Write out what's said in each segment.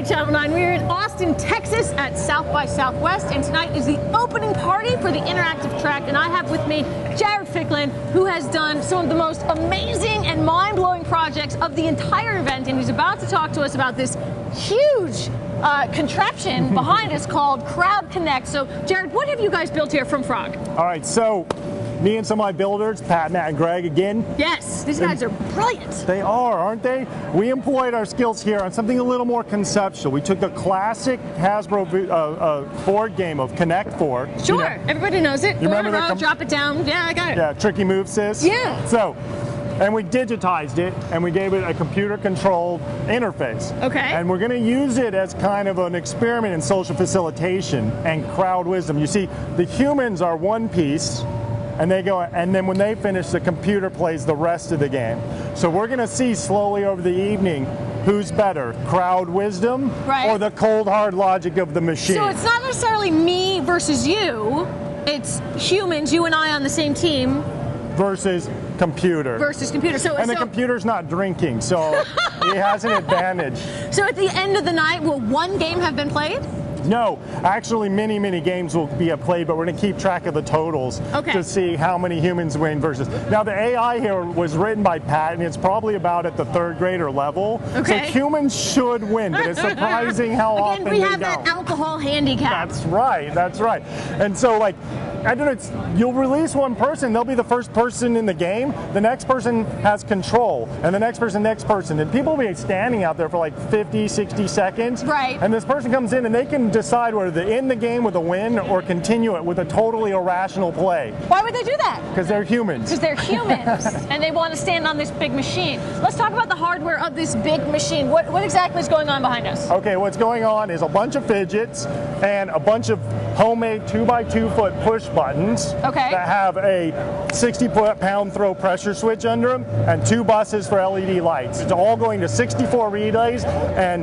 Channel 9. We're in Austin, Texas at South by Southwest, and tonight is the opening party for the interactive track, and I have with me Jared Ficklin, who has done some of the most amazing and mind-blowing projects of the entire event, and he's about to talk to us about this huge contraption behind us called Crowd Connect. So, Jared, what have you guys built here from Frog? All right, so me and some of my builders, Pat, Matt, and Greg again. Yes, these guys are brilliant. They are, aren't they? We employed our skills here on something a little more conceptual. We took the classic Hasbro board game of Connect 4. Sure, you know, everybody knows it. You Go in remember a row, drop it down. Yeah, I got it. Yeah, tricky move, sis. Yeah. So, and we digitized it, and we gave it a computer-controlled interface. Okay. And we're going to use it as kind of an experiment in social facilitation and crowd wisdom. You see, the humans are one piece, and they go, and then when they finish, the computer plays the rest of the game. So we're going to see slowly over the evening who's better, crowd wisdom or the cold hard logic of the machine. So it's not necessarily me versus you, it's humans, you and I on the same team. Versus computer. Versus computer. And the computer's not drinking, so it has an advantage. So at the end of the night, will one game have been played? No, actually many games will be played, but we're going to keep track of the totals to see how many humans win versus. Now the AI here was written by Pat, and it's probably about at the third grader level. Okay. So humans should win, but it's surprising how often they don't. Again, we have that alcohol handicap. That's right, that's right. And so like, I don't know, you'll release one person, they'll be the first person in the game, the next person has control, and the next person, and people will be standing out there for like 50, 60 seconds. Right. And this person comes in and they can decide whether to end the game with a win or continue it with a totally irrational play. Why would they do that? Because they're humans. Because they're humans, and they want to stand on this big machine. Let's talk about the hardware of this big machine. What exactly is going on behind us? Okay, what's going on is a bunch of fidgets and a bunch of homemade 2x2 foot push buttons that have a 60-pound throw pressure switch under them and 2 buses for LED lights. It's all going to 64 relays and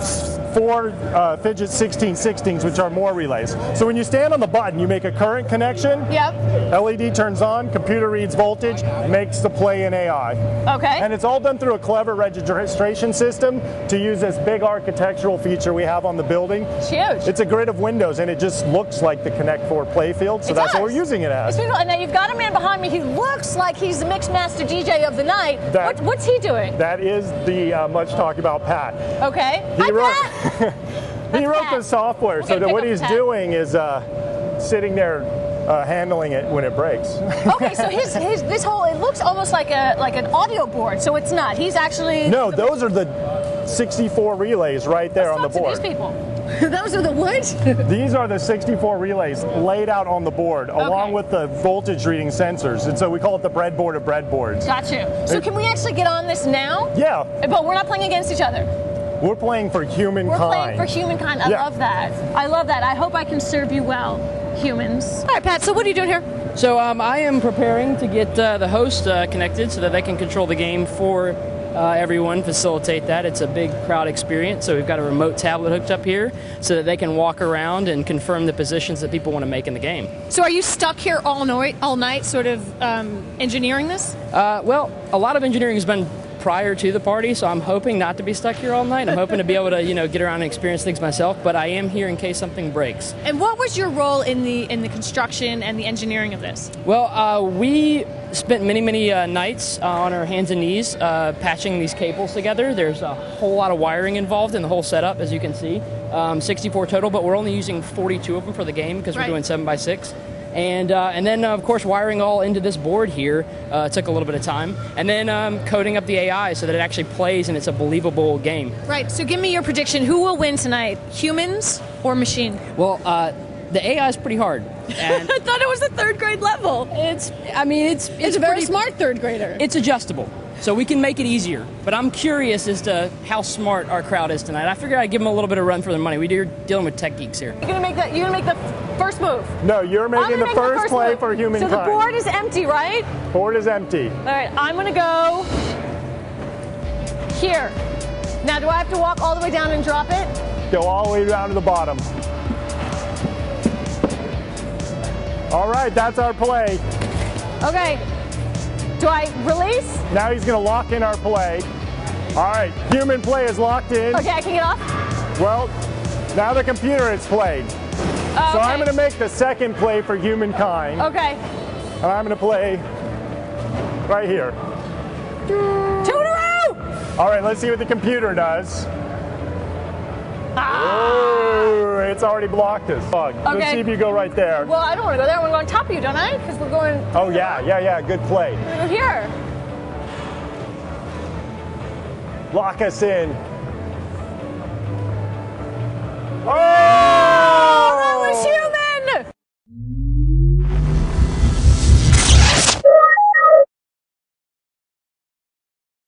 4 fidget 1616s, which are more relays. So when you stand on the button, you make a current connection. Yep. LED turns on, computer reads voltage, makes the play in AI. Okay. And it's all done through a clever registration system to use this big architectural feature we have on the building. It's huge. It's a grid of windows, and it just looks like the Connect 4 playfield, so that's what we're using it as. And now you've got a man behind me. He looks like he's the Mixmaster DJ of the night. What's he doing? That is the much talked about Pat. Okay. He wrote the software, so that what he's doing is sitting there handling it when it breaks. Okay, so this whole, it looks almost like an audio board, so it's not. He's actually... No, those are the 64 relays right there on the board. These people. Those are the what? These are the 64 relays laid out on the board, along with the voltage reading sensors, and so we call it the breadboard of breadboards. Got you. So can we actually get on this now? Yeah. But we're not playing against each other. We're playing for humankind. We're playing for humankind. I love that. I love that. I hope I can serve you well, humans. All right, Pat, so what are you doing here? So I am preparing to get the host connected so that they can control the game for everyone, facilitate that. It's a big crowd experience, so we've got a remote tablet hooked up here so that they can walk around and confirm the positions that people want to make in the game. So are you stuck here all night sort of engineering this? Well, a lot of engineering has been prior to the party, so I'm hoping not to be stuck here all night. I'm hoping to be able to, get around and experience things myself, but I am here in case something breaks. And what was your role in the construction and the engineering of this? Well, we spent many nights on our hands and knees patching these cables together. There's a whole lot of wiring involved in the whole setup, as you can see. 64 total, but we're only using 42 of them for the game because we're doing 7x6. And then, of course, wiring all into this board here took a little bit of time. And then coding up the AI so that it actually plays and it's a believable game. Right. So give me your prediction. Who will win tonight, humans or machine? Well, the AI is pretty hard. And I thought it was the third grade level. It's a very smart third grader. It's adjustable. So we can make it easier. But I'm curious as to how smart our crowd is tonight. I figured I'd give them a little bit of run for their money. We're dealing with tech geeks here. You're gonna make the first move. No, you're making the first play for humankind. So the board is empty, right? Board is empty. All right, I'm gonna go here. Now, do I have to walk all the way down and drop it? Go all the way down to the bottom. All right, that's our play. Okay. Do I release? Now he's going to lock in our play. All right, human play is locked in. Okay, I can get off? Well, now the computer is played. So I'm going to make the second play for humankind. Okay. And I'm going to play right here. 2 in a row! All right, let's see what the computer does. Oh, it's already blocked us. Okay. Let's see if you go right there. Well, I don't want to go there. I want to go on top of you, don't I? Because we're going... Oh, yeah. Good play. I'm going to go here. Lock us in.